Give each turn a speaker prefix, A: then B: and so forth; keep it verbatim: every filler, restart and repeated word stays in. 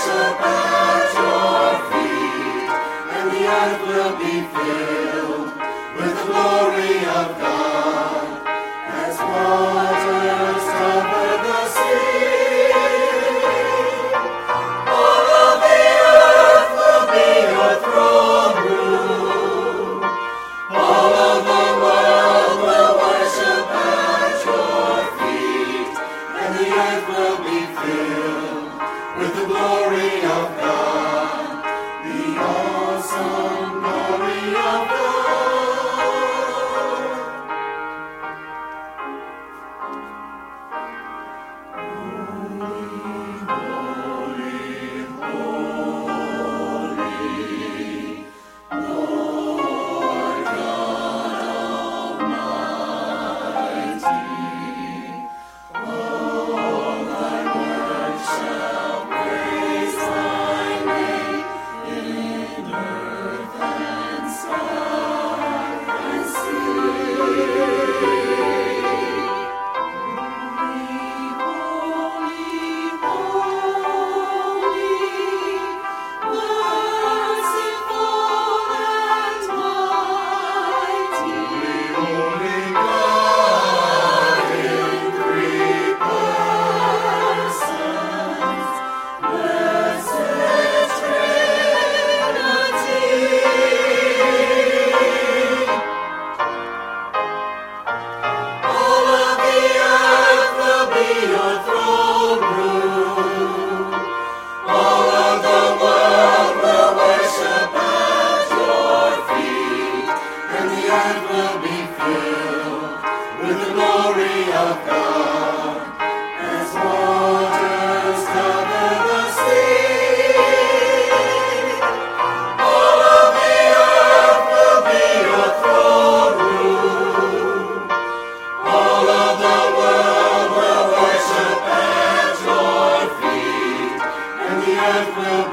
A: worship at your feet, and the earth will be filled with the glory of God, as waters cover the sea. All of the earth will be your throne room. All of the world will worship at your feet, and the earth will be filled with the glory of God, the awesome glory of God. With the glory of God, as waters cover the sea. All of the earth will be your throne room. All of the world will worship at your feet, and the earth will